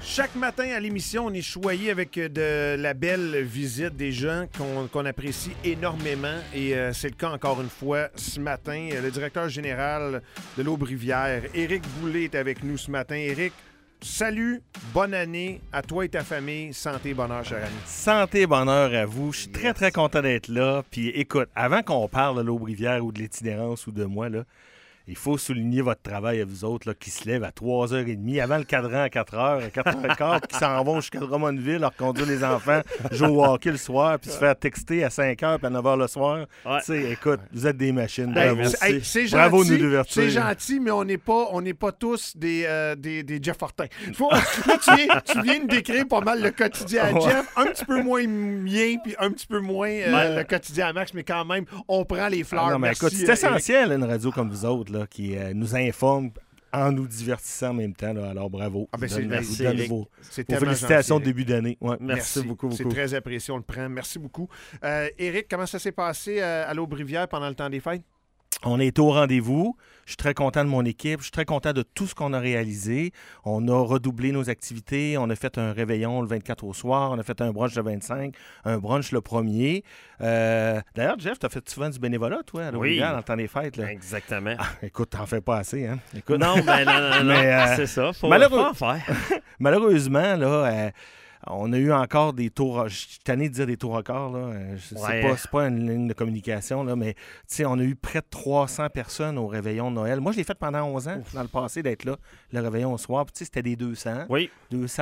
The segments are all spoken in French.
Chaque matin à l'émission, on est choyé avec de la belle visite des gens qu'on apprécie énormément. Et c'est le cas encore une fois ce matin. Le directeur général de l'Aube-Rivière, Éric Boulay, est avec nous ce matin. Éric, salut, bonne année à toi et ta famille. Santé, bonheur, cher ami. Santé, bonheur à vous. Je suis très, très content d'être là. Puis écoute, avant qu'on parle de l'Aube-Rivière ou de l'itinérance ou de moi, là, il faut souligner votre travail à vous autres là, qui se lèvent à 3h30, avant le cadran à 4h, à 4h15, puis qui s'en vont jusqu'à Drummondville, leur conduire les enfants, jouer au hockey le soir, puis se faire texter à 5h puis à 9h le soir. Ouais. Tu sais, écoute, vous êtes des machines. Hey, Bravo. c'est Bravo de gentil, nous divertir. c'est gentil, mais on n'est pas tous des Jeff Fortin. Là, tu viens de décrire pas mal le quotidien à Jeff, un petit peu moins mien, puis un petit peu moins le quotidien à Max, mais quand même, on prend les fleurs. Non, mais Merci, écoute, c'est essentiel, une radio comme vous autres, là, qui nous informe en nous divertissant en même temps. Là. Alors, bravo. Ah ben, Je vous donne- merci, je vous donne Éric. vos C'est vos tellement félicitations de gentil, début d'année. Ouais, Merci beaucoup. C'est très apprécié, on le prend. Merci beaucoup. Éric, comment ça s'est passé à l'Aube-Rivière pendant le temps des fêtes? On a été au rendez-vous. Je suis très content de mon équipe. Je suis très content de tout ce qu'on a réalisé. On a redoublé nos activités. On a fait un réveillon le 24 au soir. On a fait un brunch le 25, un brunch le 1er. D'ailleurs, Jeff, tu as fait souvent du bénévolat, toi, à l'Aube-Rivière, dans le temps des fêtes. Là. Exactement. Ah, écoute, t'en fais pas assez, hein? Écoute. Non, non. Mais, c'est ça. Faut malheureux- en faire. Malheureusement, là, on a eu encore des tours. Je suis tanné de dire des tours records. Là. Ouais. C'est pas une ligne de communication, là, mais on a eu près de 300 personnes au réveillon de Noël. Moi, je l'ai fait pendant 11 ans, dans le passé, d'être là, le réveillon au soir. Puis, c'était des 200, Oui.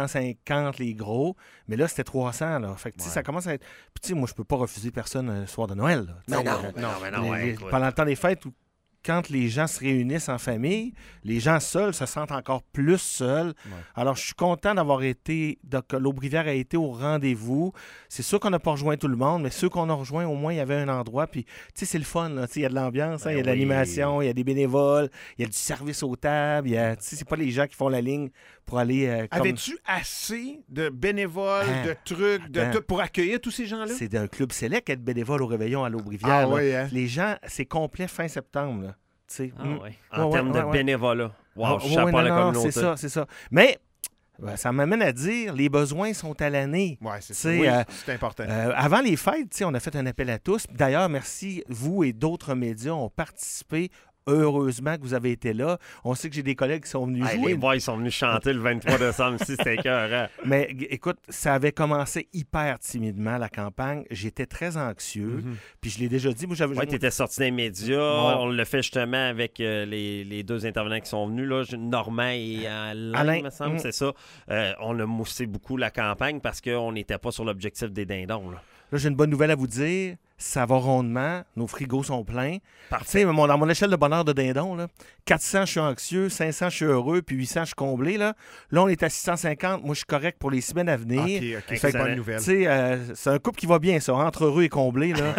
250 les gros. Mais là, c'était 300. Là. Fait que, ça commence à être. Puis, moi, je peux pas refuser personne le soir de Noël. Là. Mais non, Les- écoute. pendant le temps des fêtes, quand les gens se réunissent en famille, les gens seuls se sentent encore plus seuls. Alors, je suis content d'avoir été, que l'Aube-Rivière a été au rendez-vous. C'est sûr qu'on n'a pas rejoint tout le monde, mais ceux qu'on a rejoints, au moins, il y avait un endroit. Puis, tu sais, c'est le fun. là. Tu sais, il y a de l'ambiance, il y a de oui. l'animation, il y a des bénévoles, il y a du service aux tables. Tu sais, c'est pas les gens qui font la ligne pour aller comme... Avais-tu assez de bénévoles, Ah, de trucs, attends. pour accueillir tous ces gens-là? C'est d'un club select être bénévole au réveillon à l'Aube-Rivière. Ah là. oui, hein? Les gens, c'est complet fin septembre. Là. Tu sais, Ah, mm. ouais. En termes de bénévolat. Wow, Ah, je oui, chapeau à la non, communauté. c'est ça. Mais ça m'amène à dire, les besoins sont à l'année. Oui, c'est Tu ça. sais, Oui, c'est important. Avant les fêtes, tu sais, on a fait un appel à tous. D'ailleurs, merci, vous et d'autres médias ont participé. Heureusement que vous avez été là. On sait que j'ai des collègues qui sont venus Hey, jouer. les boys sont venus chanter le 23 décembre ici, c'était écœurant. Mais écoute, ça avait commencé hyper timidement, la campagne. J'étais très anxieux. Puis je l'ai déjà dit. Moi, Oui, tu étais sorti des médias. Ouais. On le fait justement avec les deux intervenants qui sont venus, là, Normand et Alain, il me semble, c'est ça. On a moussé beaucoup la campagne parce qu'on n'était pas sur l'objectif des dindons. Là, j'ai une bonne nouvelle à vous dire. Ça va rondement. Nos frigos sont pleins. Parfait. Tu sais, dans mon échelle de bonheur de dindon, là, 400, je suis anxieux, 500, je suis heureux, puis 800, je suis comblé. Là, on est à 650. Moi, je suis correct pour les semaines à venir. OK, Fait c'est que, une bonne nouvelle. Tu sais, c'est un couple qui va bien, ça, entre heureux et comblé. Là.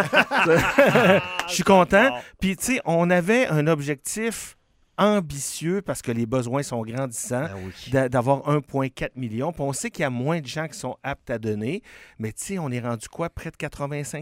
Je suis content. Puis, tu sais, on avait un objectif ambitieux parce que les besoins sont grandissants, d'avoir 1,4 million. Puis on sait qu'il y a moins de gens qui sont aptes à donner, mais tu sais, on est rendu quoi? Près de 85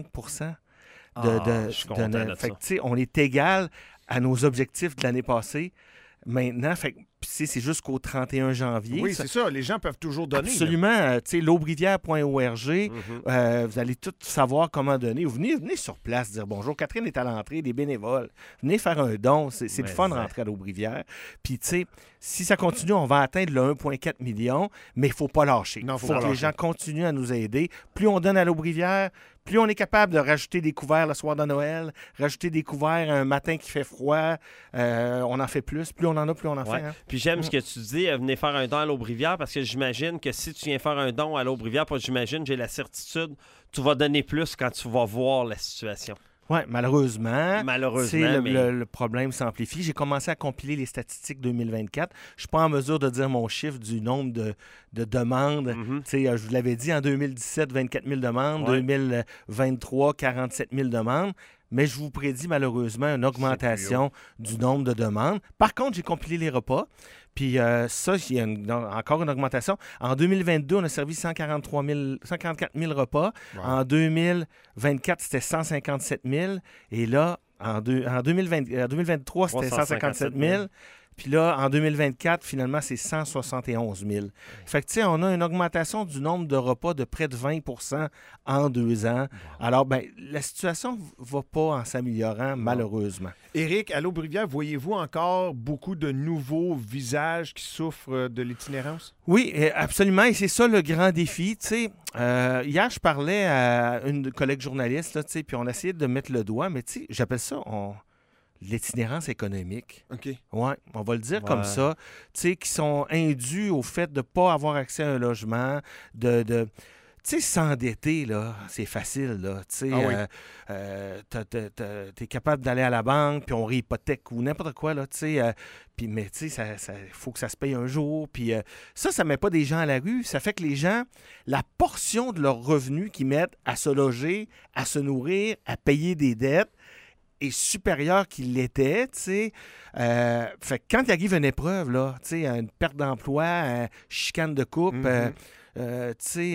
je suis content de fait ça. que, tu sais, on est égal à nos objectifs de l'année passée. Maintenant, fait que, puis, tu sais, c'est jusqu'au 31 janvier. Oui, Ça- c'est ça. Les gens peuvent toujours donner. là. Absolument. Tu sais, l'aubrivière.org, vous allez tout savoir comment donner. Vous venez sur place dire bonjour. Catherine est à l'entrée, des bénévoles. Venez faire un don. C'est le Mais fun de ça. rentrer à l'aubrivière. Puis, tu sais, si ça continue, on va atteindre le 1,4 million, mais il ne faut pas lâcher. Non, Il faut faut pas que les lâcher. gens continuent à nous aider. Plus on donne à l'aubrivière, plus on est capable de rajouter des couverts le soir de Noël, rajouter des couverts un matin qui fait froid. On en fait plus. Plus on en a, plus on en Ouais. fait. Hein? Puis j'aime ce que tu dis, venez faire un don à l'Aube-Rivière, parce que j'imagine que si tu viens faire un don à l'Aube-Rivière, j'ai la certitude, tu vas donner plus quand tu vas voir la situation. Oui, malheureusement. Malheureusement, Tu sais, mais- le problème s'amplifie. J'ai commencé à compiler les statistiques 2024. Je ne suis pas en mesure de dire mon chiffre du nombre de demandes. Mhm. Tu sais, je vous l'avais dit, en 2017, 24 000 demandes. Ouais. 2023, 47 000 demandes. Mais je vous prédis malheureusement une augmentation du nombre de demandes. Par contre, j'ai compilé les repas. Puis ça, il y a encore une augmentation. En 2022, on a servi 144 000 repas. Wow. En 2024, c'était 157 000. Et là, en 2023, c'était 157 000. Puis là, en 2024, finalement, c'est 171 000. Fait que, tu sais, on a une augmentation du nombre de repas de près de 20 % en 2 ans. Alors, ben, la situation ne va pas en s'améliorant, malheureusement. Éric, à l'Aubrivière, voyez-vous encore beaucoup de nouveaux visages qui souffrent de l'itinérance? Oui, absolument. Et c'est ça le grand défi. Tu sais, hier, je parlais à une collègue journaliste, là, tu sais, puis on essayait de mettre le doigt, mais tu sais, j'appelle ça l'itinérance économique. OK. Oui, on va le dire comme ça. Tu sais, qui sont induits au fait de ne pas avoir accès à un logement, tu sais, s'endetter, là, c'est facile, là. Tu sais, t'es capable d'aller à la banque, puis on réhypothèque ou n'importe quoi, là, tu sais. Mais tu sais, il faut que ça se paye un jour. Puis ça ne met pas des gens à la rue. Ça fait que les gens, la portion de leurs revenus qu'ils mettent à se loger, à se nourrir, à payer des dettes, est supérieur qu'il l'était, tu sais. Fait que quand il arrive une épreuve, là, tu sais, une perte d'emploi, chicane de couple, tu sais,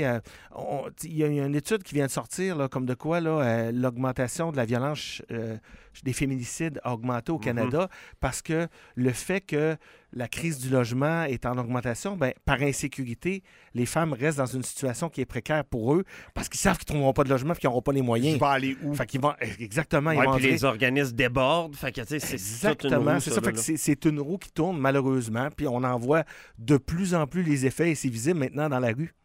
il y a une étude qui vient de sortir, là, comme de quoi là, l'augmentation de la violence des féminicides a augmenté au Canada parce que le fait que la crise du logement est en augmentation, ben, par insécurité, les femmes restent dans une situation qui est précaire pour eux parce qu'ils savent qu'ils ne trouveront pas de logement et qu'ils n'auront pas les moyens. Ils vont aller où? Fait qu'ils vont, exactement. Ouais, puis les organismes débordent. Fait que, tu sais, c'est exactement, c'est ça. Fait que c'est une roue qui tourne, malheureusement, puis on en voit de plus en plus les effets et c'est visible maintenant dans la rue.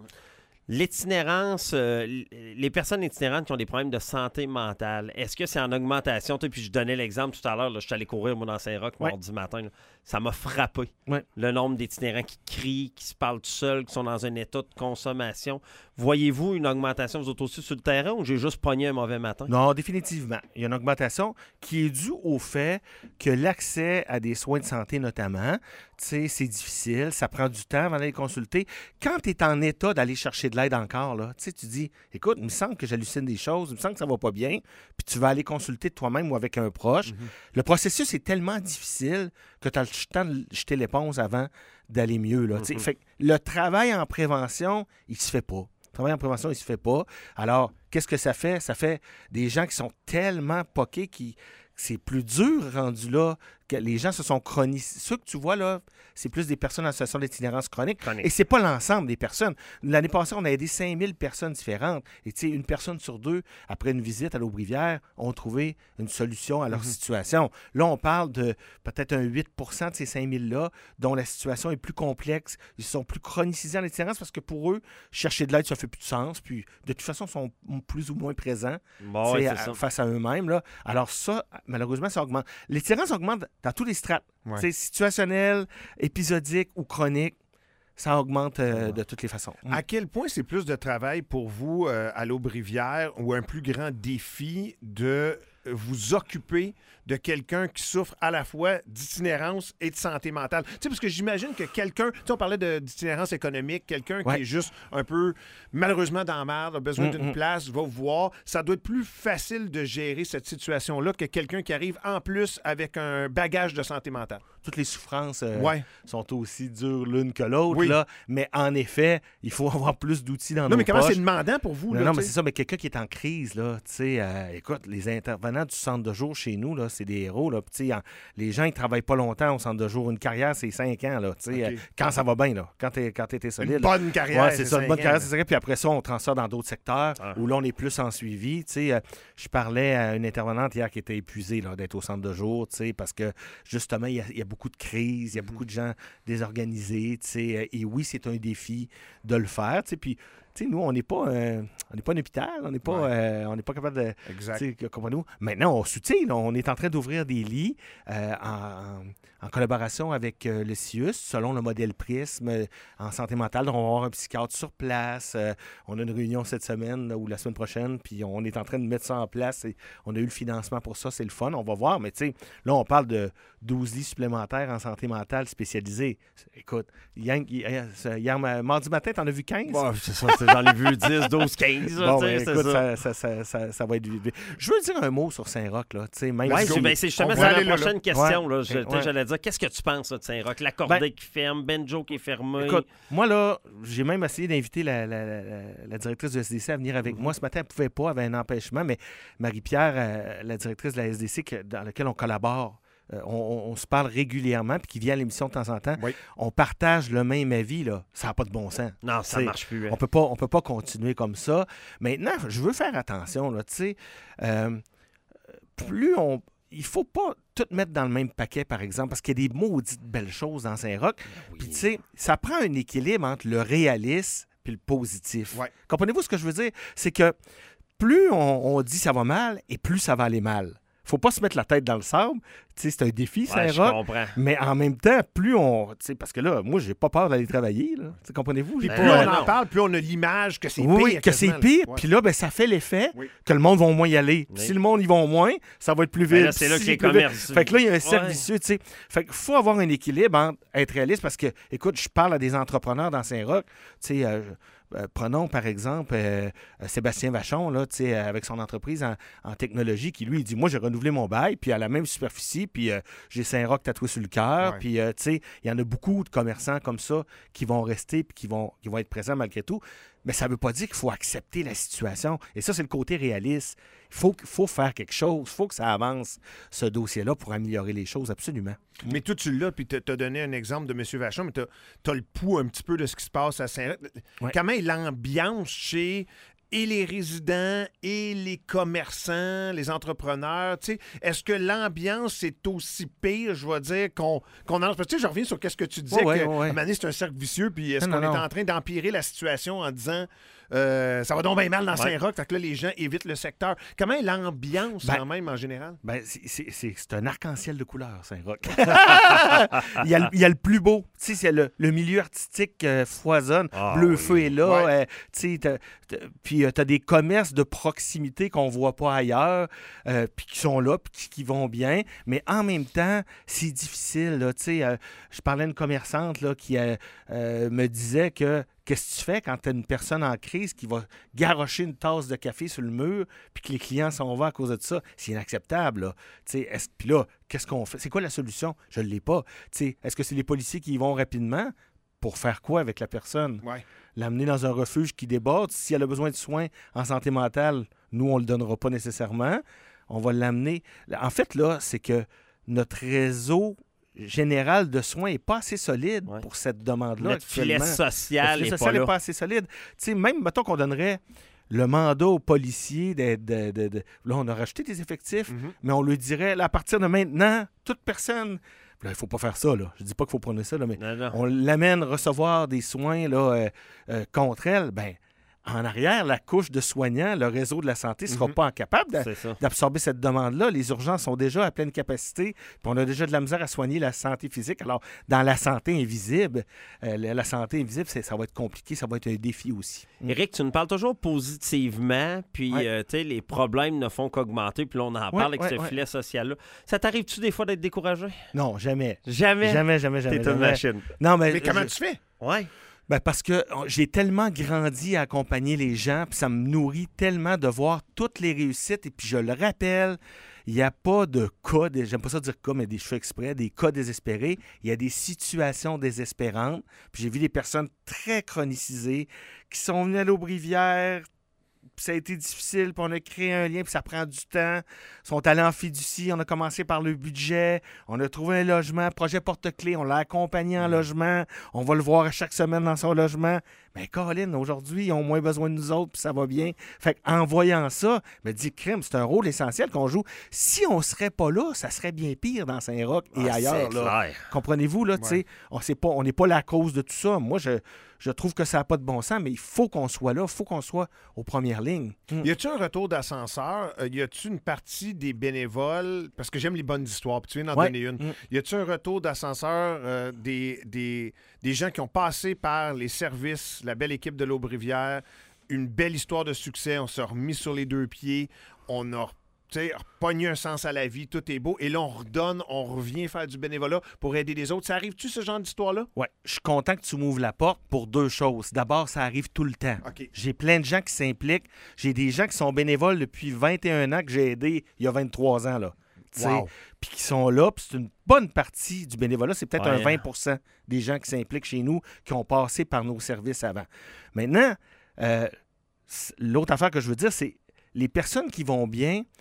L'itinérance, les personnes itinérantes qui ont des problèmes de santé mentale, est-ce que c'est en augmentation? Puis je donnais l'exemple tout à l'heure, je suis allé courir moi, dans Saint-Roch mardi matin. Là. Ça m'a frappé. Ouais. Le nombre d'itinérants qui crient, qui se parlent tout seuls, qui sont dans un état de consommation. Voyez-vous une augmentation, vous autres aussi, sur le terrain ou j'ai juste pogné un mauvais matin? Non, définitivement. Il y a une augmentation qui est due au fait que l'accès à des soins de santé, notamment, tu sais, c'est difficile, ça prend du temps avant d'aller consulter. Quand tu es en état d'aller chercher de l'aide encore, là, tu sais, tu dis, écoute, il me semble que j'hallucine des choses, il me semble que ça va pas bien, puis tu vas aller consulter toi-même ou avec un proche. Le processus est tellement difficile que tu as le temps de jeter l'éponge avant d'aller mieux, là. Fait que le travail en prévention, il se fait pas. Le travail en prévention, il se fait pas. Alors, qu'est-ce que ça fait? Ça fait des gens qui sont tellement poqués qui c'est plus dur rendu là, que les gens se sont chronisés. Ceux que tu vois là, c'est plus des personnes en situation d'itinérance chronique. Et c'est pas l'ensemble des personnes. L'année passée, on a aidé 5000 personnes différentes. Et tu sais, une personne sur deux, après une visite à l'Aubrivière, ont trouvé une solution à leur situation. Là, on parle de peut-être un 8 % de ces 5000-là, dont la situation est plus complexe. Ils sont plus chronicisés en itinérance parce que pour eux, chercher de l'aide, ça fait plus de sens. Puis, de toute façon, ils sont plus ou moins présents face à eux-mêmes. Là. Alors ça, malheureusement, ça augmente. L'itinérance augmente dans tous les strates. Ouais. Situationnel, épisodique ou chronique, ça augmente de toutes les façons. À quel point c'est plus de travail pour vous à l'Aubrivière ou un plus grand défi de vous occuper de quelqu'un qui souffre à la fois d'itinérance et de santé mentale? Tu sais, parce que j'imagine que quelqu'un, tu sais, on parlait d'itinérance économique, quelqu'un qui est juste un peu malheureusement dans la merde, a besoin d'une place, va vous voir. Ça doit être plus facile de gérer cette situation-là que quelqu'un qui arrive en plus avec un bagage de santé mentale. Toutes les souffrances sont aussi dures l'une que l'autre, là, mais en effet, il faut avoir plus d'outils dans nos poches. Non, mais comment c'est demandant pour vous? Non, mais c'est ça, mais quelqu'un qui est en crise, là, tu sais, écoute, les intervenants du centre de jour chez nous, là, c'est des héros, là. Les gens, ils travaillent pas longtemps au centre de jour. Une carrière, c'est 5 ans, là, tu sais, quand ça va bien, là, quand t'es solide. Une bonne carrière, c'est ça, une bonne carrière, c'est ça. Puis après ça, on transfère dans d'autres secteurs où là, on est plus en suivi, tu sais. Je parlais à une intervenante hier qui était épuisée, là, d'être au centre de jour, tu sais, parce que, justement, il y a beaucoup de crises, il y a beaucoup de gens désorganisés, tu sais, et oui, c'est un défi de le faire, tu sais, puis tu sais, nous, on n'est pas un hôpital, on n'est pas capable de... Exact. Comme nous. Maintenant, on soutient, on est en train d'ouvrir des lits en collaboration avec le CIUS, selon le modèle PRISM en santé mentale. Donc, on va avoir un psychiatre sur place. On a une réunion cette semaine ou la semaine prochaine, puis on est en train de mettre ça en place. Et on a eu le financement pour ça, c'est le fun, on va voir. Mais tu sais, là, on parle de 12 lits supplémentaires en santé mentale spécialisés. Écoute, hier mardi matin, t'en as vu 15? Bon, c'est ça. J'en ai vu 10, 12, 15. Bon, écoute, ça va être... Je veux dire un mot sur Saint-Roch, là. C'est justement la prochaine question. Là. J'allais dire, qu'est-ce que tu penses là, de Saint-Roch? La cordée qui ferme, Benjo qui est fermé. Écoute, moi, là, j'ai même essayé d'inviter la directrice de la SDC à venir avec moi. Ce matin, elle ne pouvait pas, elle avait un empêchement, mais Marie-Pierre, la directrice de la SDC, dans laquelle on collabore on se parle régulièrement, puis qui vient à l'émission de temps en temps, Oui. on partage le même avis, là. Ça n'a pas de bon sens. Non, ça T'sais, marche plus. On peut pas continuer comme ça. Maintenant, je veux faire attention, là, tu sais. Il faut pas tout mettre dans le même paquet, par exemple, parce qu'il y a des maudites belles choses dans Saint-Roch. Oui. Puis, tu sais, ça prend un équilibre entre le réalisme puis le positif. Ouais. Comprenez-vous ce que je veux dire? C'est que plus on dit ça va mal, et plus ça va aller mal. Faut pas se mettre la tête dans le sable. Tu sais, c'est un défi, Ouais, je Saint-Roch. comprends. Mais en même temps, plus on... tu sais, parce que là, moi, j'ai pas peur d'aller travailler. Là. Tu sais, comprenez-vous? Puis J'ai plus pas- on en parle, plus on a l'image que c'est pire. oui, que c'est quasiment. pire. Ouais. Puis là, ben, ça fait l'effet Oui. que le monde va moins y aller. Puis Oui. si le monde y va moins, ça va être plus Ben vite. là, c'est là Puis que les plus vite. commerces- Fait que là, il y a un cercle Ouais. vicieux, tu sais. Fait qu'il faut avoir un équilibre entre être réaliste parce que, écoute, je parle à des entrepreneurs dans Saint-Roch. Tu sais, prenons par exemple Sébastien Vachon, là, tu sais, avec son entreprise en technologie, qui lui, il dit moi, j'ai renouvelé mon bail, puis à la même superficie, puis j'ai Saint-Roch tatoué sur le cœur, Ouais. puis tu sais, il y en a beaucoup de commerçants comme ça qui vont rester, puis qui vont être présents malgré tout. Mais ça ne veut pas dire qu'il faut accepter la situation. Et ça, c'est le côté réaliste. Il faut faire quelque chose. Il faut que ça avance, ce dossier-là, pour améliorer les choses, absolument. Mais toi, tu l'as, puis tu as donné un exemple de M. Vachon, mais tu as le pouls un petit peu de ce qui se passe à Saint-Roch. Ouais. Comment est l'ambiance chez et les résidents et les commerçants, les entrepreneurs? Tu sais, est-ce que l'ambiance est aussi pire, je vais dire, qu'on en... Parce que tu sais, je reviens sur ce que tu disais, Ouais, que ouais, ouais. à un moment donné, c'est un cercle vicieux, puis est-ce Non, qu'on non, est non. en train d'empirer la situation en disant ça va donc bien mal dans Ouais. Saint-Roch, fait que là, les gens évitent le secteur. Comment est l'ambiance, Ben, quand même, en général? Ben, c'est un arc-en-ciel de couleurs, Saint-Roch. il y a le plus beau. Tu sais, c'est le milieu artistique foisonne. Ah, Bleu oui. feu est là. Ouais. Tu sais, puis tu as des commerces de proximité qu'on voit pas ailleurs, puis qui sont là, puis qui vont bien. Mais en même temps, c'est difficile. Là. Tu sais, je parlais à une commerçante là, qui me disait que qu'est-ce que tu fais quand tu as une personne en crise qui va garrocher une tasse de café sur le mur puis que les clients s'en vont à cause de ça? C'est inacceptable. Là. Puis là, qu'est-ce qu'on fait? C'est quoi la solution? Je ne l'ai pas. Est-ce que c'est les policiers qui y vont rapidement pour faire quoi avec la personne? Ouais. L'amener dans un refuge qui déborde. Si elle a besoin de soins en santé mentale, nous, on ne le donnera pas nécessairement. On va l'amener. En fait, là, c'est que notre réseau général de soins n'est pas assez solide pour cette demande-là. Notre filet actuellement. social Le filet n'est social pas n'est pas là. assez solide. Tu sais, même, mettons qu'on donnerait le mandat aux policiers Là, on a rajouté des effectifs, mais on lui dirait, là, à partir de maintenant, toute personne... Là, il ne faut pas faire ça, là. Je dis pas qu'il faut prendre ça, là, mais Non, non. on l'amène recevoir des soins là, contre elle, ben en arrière, la couche de soignants, le réseau de la santé ne sera pas capable C'est ça. d'absorber cette demande-là. Les urgences sont déjà à pleine capacité, puis on a déjà de la misère à soigner la santé physique. Alors, dans la santé invisible, ça va être compliqué, ça va être un défi aussi. Éric, tu nous parles toujours positivement, puis Ouais. tu sais, les problèmes ne font qu'augmenter, puis là, on en parle avec ce filet social-là. Ça t'arrive-tu des fois d'être découragé? Non, jamais. Jamais. Jamais. T'es une jamais. machine. Non, Mais comment tu fais? Ouais. Ben parce que j'ai tellement grandi à accompagner les gens, puis ça me nourrit tellement de voir toutes les réussites. Et puis je le rappelle, il n'y a pas de cas, j'aime pas ça dire cas, mais je fais exprès, des cas désespérés. Il y a des situations désespérantes. Puis j'ai vu des personnes très chronicisées qui sont venues à l'Aubrivière. Puis ça a été difficile, puis on a créé un lien, puis ça prend du temps. Ils sont allés en fiducie, on a commencé par le budget, on a trouvé un logement, projet porte-clés, on l'a accompagné en logement, on va le voir à chaque semaine dans son logement. Mais Colin, aujourd'hui, ils ont moins besoin de nous autres, puis ça va bien. Fait qu'en voyant ça, je me dis, crime, c'est un rôle essentiel qu'on joue. Si on serait pas là, ça serait bien pire dans Saint-Roch et ailleurs. C'est Là. clair. Comprenez-vous, là, tu sais, on n'est pas la cause de tout ça. Moi, je trouve que ça n'a pas de bon sens, mais il faut qu'on soit là, il faut qu'on soit aux premières lignes. Y a-tu un retour d'ascenseur? Y a-tu une partie des bénévoles? Parce que j'aime les bonnes histoires, puis tu viens d'en donner une. Y a-tu un retour d'ascenseur des gens qui ont passé par les services, la belle équipe de l'Aubrivière, une belle histoire de succès, on s'est remis sur les deux pieds, on a pogné un sens à la vie, tout est beau, et là, on redonne, on revient faire du bénévolat pour aider les autres. Ça arrive-tu, ce genre d'histoire-là? Oui, je suis content que tu m'ouvres la porte pour deux choses. D'abord, ça arrive tout le temps. OK. J'ai plein de gens qui s'impliquent. J'ai des gens qui sont bénévoles depuis 21 ans que j'ai aidés il y a 23 ans, là. Wow. Puis qui sont là, puis c'est une bonne partie du bénévolat. C'est peut-être un 20 des gens qui s'impliquent chez nous qui ont passé par nos services avant. Maintenant, l'autre affaire que je veux dire, c'est les personnes qui vont bien,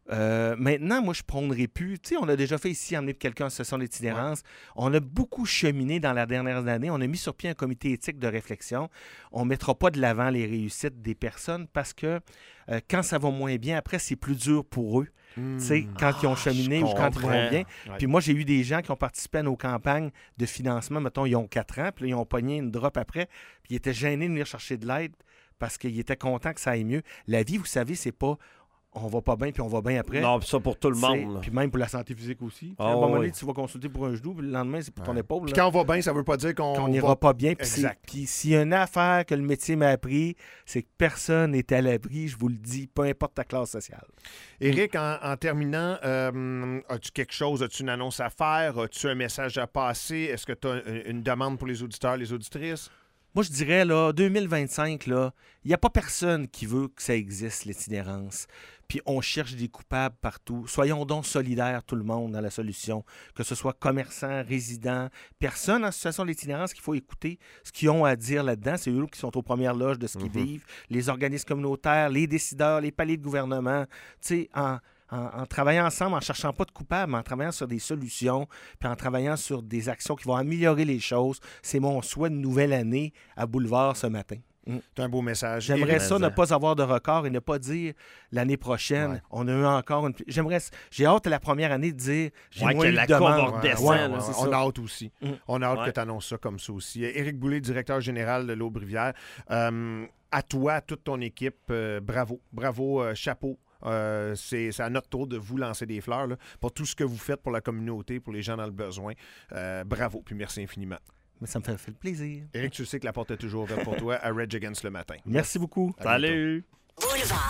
Maintenant, moi, je prônerais plus. Tu sais, on a déjà fait ici emmener quelqu'un en situation d'itinérance. Ouais. On a beaucoup cheminé dans la dernière année. On a mis sur pied un comité éthique de réflexion. On ne mettra pas de l'avant les réussites des personnes parce que quand ça va moins bien, après, c'est plus dur pour eux. Tu sais, quand ils ont cheminé ou quand ils vont bien. Ouais. Puis moi, j'ai eu des gens qui ont participé à nos campagnes de financement. Mettons, ils ont 4 ans, puis là, ils ont pogné une drop après, puis ils étaient gênés de venir chercher de l'aide parce qu'ils étaient contents que ça aille mieux. La vie, vous savez, c'est pas on va pas bien puis on va bien après. Non, ça pour tout le monde. Puis même pour la santé physique aussi. À un moment donné, tu vas consulter pour un genou, puis le lendemain, c'est pour ton épaule. Puis quand on va bien, ça veut pas dire qu'on n'ira pas bien. Puis s'il y a une affaire que le métier m'a appris, c'est que personne n'est à l'abri, je vous le dis, peu importe ta classe sociale. Éric, en terminant, as-tu quelque chose, as-tu une annonce à faire? As-tu un message à passer? Est-ce que tu as une demande pour les auditeurs, les auditrices? Moi, je dirais, là, 2025, il n'y a pas personne qui veut que ça existe, l'itinérance. Puis on cherche des coupables partout. Soyons donc solidaires, tout le monde, dans la solution. Que ce soit commerçants, résidents, personnes en situation d'itinérance qu'il faut écouter ce qu'ils ont à dire là-dedans. C'est eux qui sont aux premières loges de ce qu'ils vivent. Les organismes communautaires, les décideurs, les paliers de gouvernement. Tu sais, en travaillant ensemble, en ne cherchant pas de coupables, mais en travaillant sur des solutions, puis en travaillant sur des actions qui vont améliorer les choses. C'est mon souhait de nouvelle année à Boulevard ce matin. C'est un beau message. J'aimerais ça ne pas avoir de record et ne pas dire l'année prochaine, on a eu encore une... J'ai hâte à la première année de dire j'ai moins eu de demandes. On a hâte aussi. On a hâte que tu annonces ça comme ça aussi. Éric Boulay, directeur général de l'Aube-Rivière. À toi, à toute ton équipe, bravo. Bravo, chapeau. C'est à notre tour de vous lancer des fleurs là, pour tout ce que vous faites pour la communauté, pour les gens dans le besoin. Bravo, puis merci infiniment. Mais ça me fait plaisir. Éric, tu sais que la porte est toujours ouverte pour toi à Rage Against le matin. Merci beaucoup. Salut.